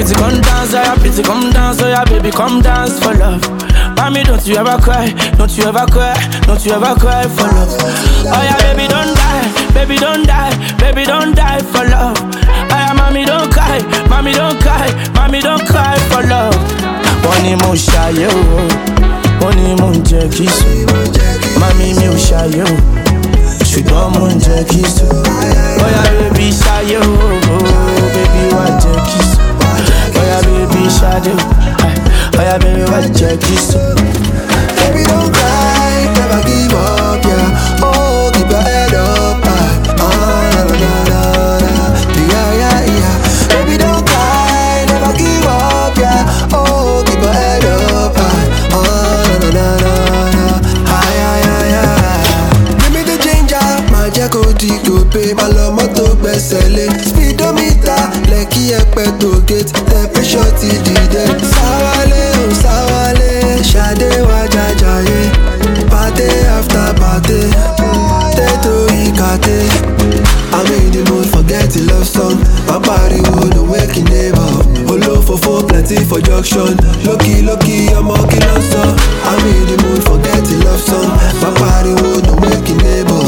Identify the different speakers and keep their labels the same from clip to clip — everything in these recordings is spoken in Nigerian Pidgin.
Speaker 1: pretty, come dance, oh yeah, pretty, come dance, oh yeah, baby, come dance for love. Mommy, don't you ever cry, don't you ever cry, don't you ever cry for love. Oh yeah, baby, don't die, baby, don't die, baby, don't die for love. Oh yeah, mommy, don't cry, mommy, don't cry, mommy, don't cry for love. One mo shy yo, one mo jẹ kiss, mommy mi ò shy yo, ṣùgbọ́n mo jẹ kiss. Oh yeah, baby, shy yo, baby, wá jẹ kiss. Oh yeah, baby, shy yo. Oh yeah, baby, what you kiss?
Speaker 2: Baby, don't cry, never give up, yeah. Oh, keep your head up, na na na na, yeah, yeah. Baby, don't cry, never give up, yeah. Oh, keep your head up, na na na, yeah. Give me the ginger, my jaco to pay my love moto best selling. Speedometer, Lekki Epe to get the pressure to the Sawale, oh Sawale, Shade wa jajaye. Party after party, Teto Ikate. I'm in the mood, forget the love song. My body would awaken neighbor. Olo for plenty for junction. Lucky, I'm a killer son. I'm in the mood, forget the love song. My body would awaken neighbor.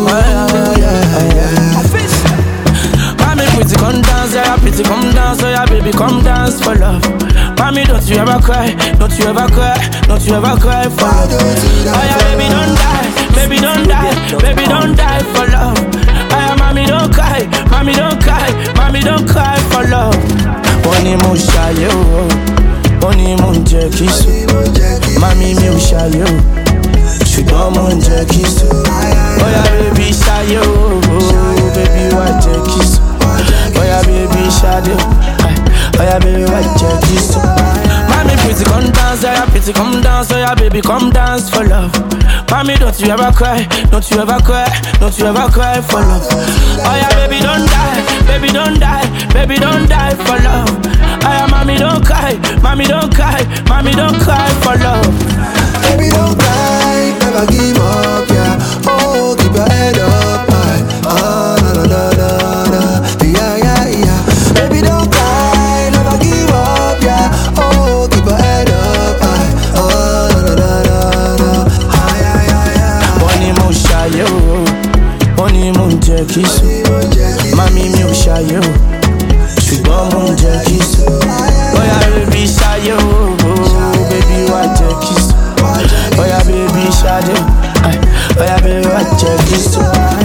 Speaker 1: Mommy, pretty, come dance, yeah, pretty, come dance, oh yeah, baby, come dance for love. Mommy, don't you ever cry, don't you ever cry, don't you ever cry for love. Oh yeah, baby, don't die, baby, don't die, baby, don't die for love. Oh yeah, mommy, don't cry, mommy, don't cry, mommy, don't cry for love. One mo shy yo, one mo jẹ kiss, mommy mi ò shy yo, ṣùgbọ́n mo jẹ kiss. Oh yeah, baby, shy yo, baby, wá jẹ kiss. Oh yeah, baby, shy yo. Oh yeah, baby, why you kiss? Mommy, pretty, come dance, oh yeah, pretty, come dance, oh yeah, baby, come dance for love. Mommy, don't you ever cry, don't you ever cry, don't you ever cry for love. Oh yeah, baby, don't die, baby, don't die, baby, don't die for love. Oh yeah, mommy, don't cry, mommy, don't cry, mommy, don't cry for love.
Speaker 2: Baby, don't cry, never give up, yeah. Oh, keep your head up, na na na, yeah. Baby, don't cry, never give up, yeah. Oh, keep your head up, na na, yeah.
Speaker 1: One mo shy yo, one mo jẹ kiss, mommy mi ò shy yo, ṣùgbọ́n mo jẹ kiss. Oh yeah, baby, shy yo, baby, wá jẹ kiss. Oh yeah, baby, shy yo, oh yeah, baby, wá jẹ kiss.